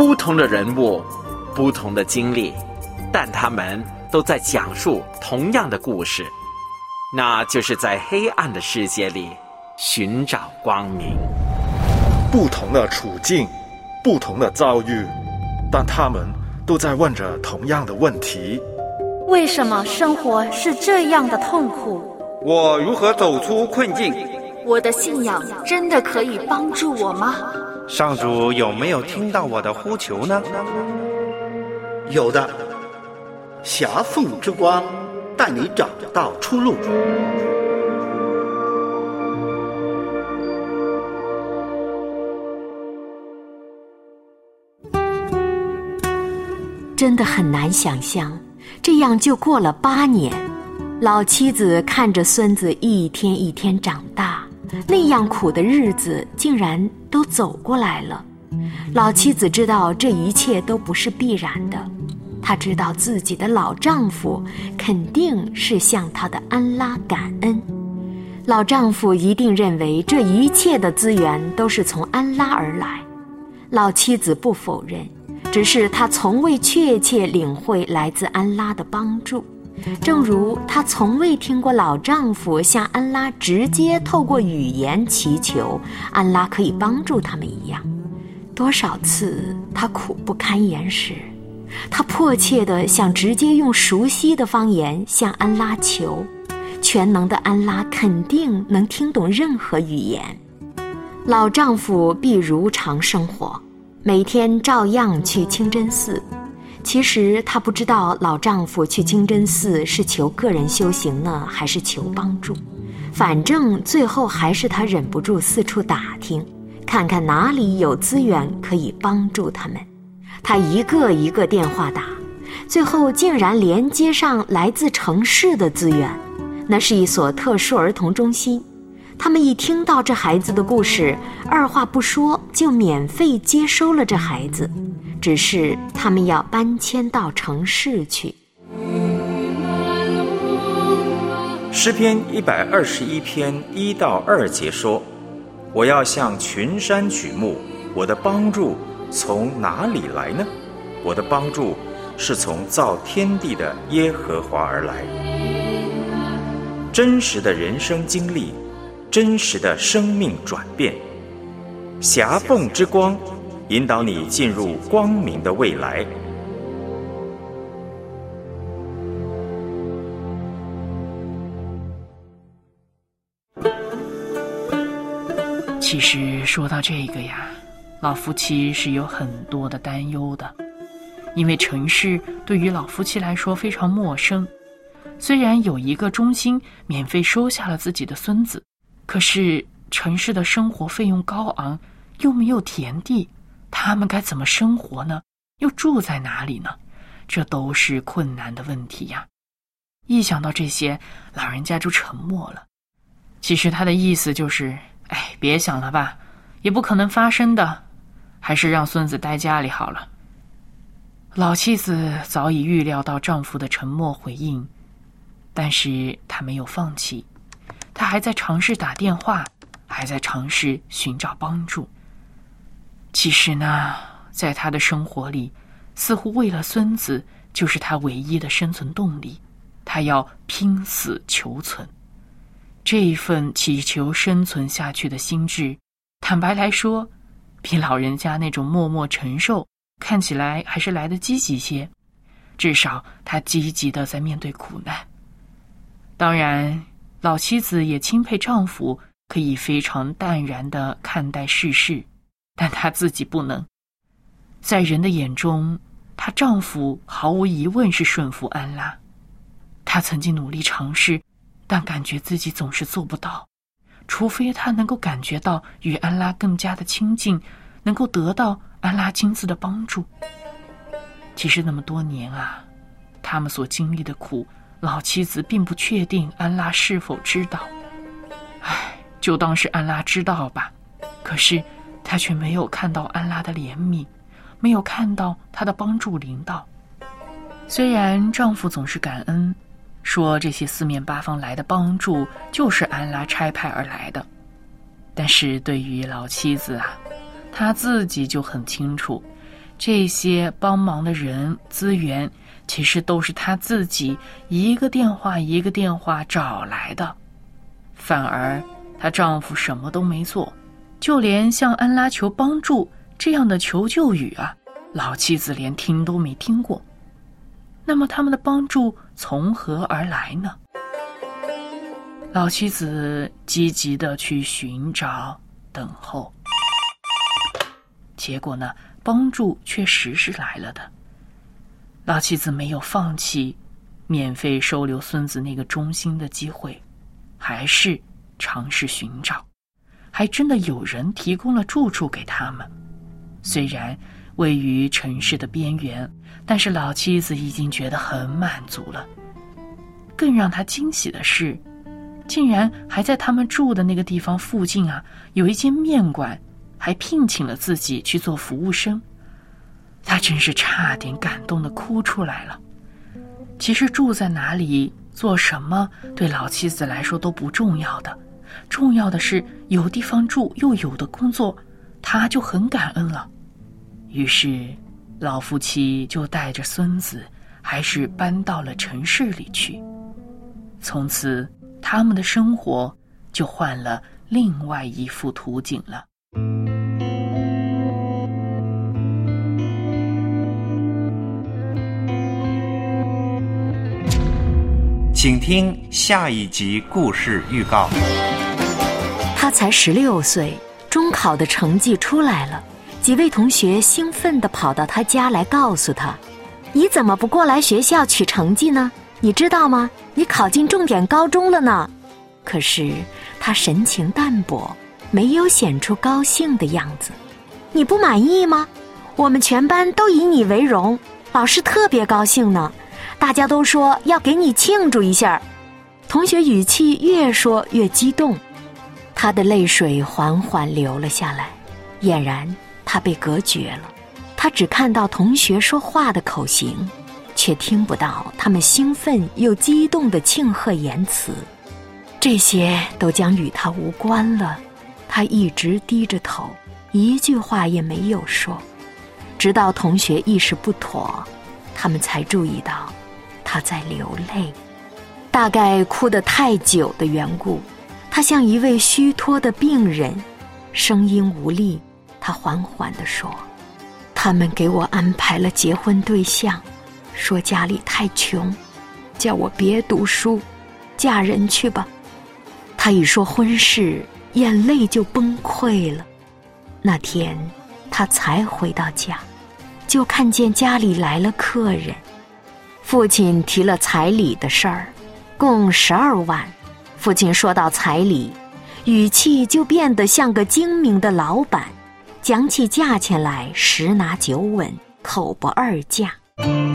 不同的人物，不同的经历，但他们都在讲述同样的故事，那就是在黑暗的世界里寻找光明。 不同的处境，不同的遭遇，但他们都在问着同样的问题： 为什么生活是这样的痛苦？ 我如何走出困境？ 我的信仰真的可以帮助我吗？ 上主有没有听到我的呼求呢？ 有的，狭缝之光带你找到出路。 真的很难想象，这样就过了8年。老妻子看着孙子一天一天长大，那样苦的日子竟然都走过来了。老妻子知道这一切都不是必然的，她知道自己的老丈夫肯定是向她的安拉感恩。老丈夫一定认为这一切的资源都是从安拉而来。老妻子不否认，只是她从未确切领会来自安拉的帮助，正如她从未听过老丈夫向安拉直接透过语言祈求安拉可以帮助他们一样。多少次她苦不堪言时，她迫切地想直接用熟悉的方言向安拉求，全能的安拉肯定能听懂任何语言。老丈夫必如常生活，每天照样去清真寺。其实她不知道老丈夫去清真寺是求个人修行呢，还是求帮助。反正最后还是她忍不住四处打听，看看哪里有资源可以帮助他们。她一个一个电话打，最后竟然连接上来自城市的资源。那是一所特殊儿童中心，他们一听到这孩子的故事，二话不说就免费接收了这孩子，只是他们要搬迁到城市去。 诗篇121篇1到2节说：我要向群山举目，我的帮助从哪里来呢？我的帮助是从造天地的耶和华而来。真实的人生经历，真实的生命转变，狭缝之光引导你进入光明的未来。 其实说到这个呀，老夫妻是有很多的担忧的，因为城市对于老夫妻来说非常陌生。虽然有一个中心免费收下了自己的孙子，可是城市的生活费用高昂，又没有田地，他们该怎么生活呢？又住在哪里呢？这都是困难的问题呀。一想到这些，老人家就沉默了。其实他的意思就是，别想了吧，也不可能发生的，还是让孙子待家里好了。老妻子早已预料到丈夫的沉默回应，但是她没有放弃，她还在尝试打电话，还在尝试寻找帮助。其实呢，在她的生活里，似乎为了孙子就是她唯一的生存动力，她要拼死求存。这一份祈求生存下去的心智，坦白来说，比老人家那种默默承受看起来还是来得积极些，至少她积极地在面对苦难。当然，老妻子也钦佩丈夫可以非常淡然地看待世事，但她自己不能。在人的眼中，她丈夫毫无疑问是顺服安拉。她曾经努力尝试，但感觉自己总是做不到，除非她能够感觉到与安拉更加的亲近，能够得到安拉亲自的帮助。其实那么多年啊，他们所经历的苦，老妻子并不确定安拉是否知道。就当是安拉知道吧，可是她却没有看到安拉的怜悯，没有看到他的帮助临到。虽然丈夫总是感恩，说这些四面八方来的帮助就是安拉差派而来的，但是对于老妻子啊，她自己就很清楚， 这些帮忙的人资源其实都是她自己一个电话一个电话找来的，反而她丈夫什么都没做，就连向安拉求帮助这样的求救语啊，老妻子连听都没听过。那么他们的帮助从何而来呢？老妻子积极地去寻找等候，结果呢，帮助确实是来了的。老妻子没有放弃免费收留孙子那个忠心的机会，还是尝试寻找，还真的有人提供了住处给他们。虽然位于城市的边缘，但是老妻子已经觉得很满足了。更让她惊喜的是，竟然还在他们住的那个地方附近啊，有一间面馆，还聘请了自己去做服务生。她真是差点感动地哭出来了。其实住在哪里做什么对老妻子来说都不重要的，重要的是有地方住又有的工作，她就很感恩了。于是老夫妻就带着孙子还是搬到了城市里去。从此他们的生活就换了另外一幅图景了。 请听下一集故事预告。 他才16岁，中考的成绩出来了，几位同学兴奋地跑到他家来告诉他，你怎么不过来学校取成绩呢？你知道吗？你考进重点高中了呢。可是他神情淡薄，没有显出高兴的样子。你不满意吗？我们全班都以你为荣，老师特别高兴呢，大家都说要给你庆祝一下。同学语气越说越激动，他的泪水缓缓流了下来，俨然他被隔绝了。他只看到同学说话的口型，却听不到他们兴奋又激动的庆贺言辞。这些都将与他无关了。他一直低着头，一句话也没有说，直到同学意识不妥，他们才注意到他在流泪。大概哭得太久的缘故，他像一位虚脱的病人，声音无力。他缓缓地说，他们给我安排了结婚对象，说家里太穷，叫我别读书，嫁人去吧。他一说婚事，眼泪就崩溃了。那天他才回到家，就看见家里来了客人。父亲提了彩礼的事儿，共12万。父亲说到彩礼，语气就变得像个精明的老板，讲起价钱来十拿九稳，口不二价。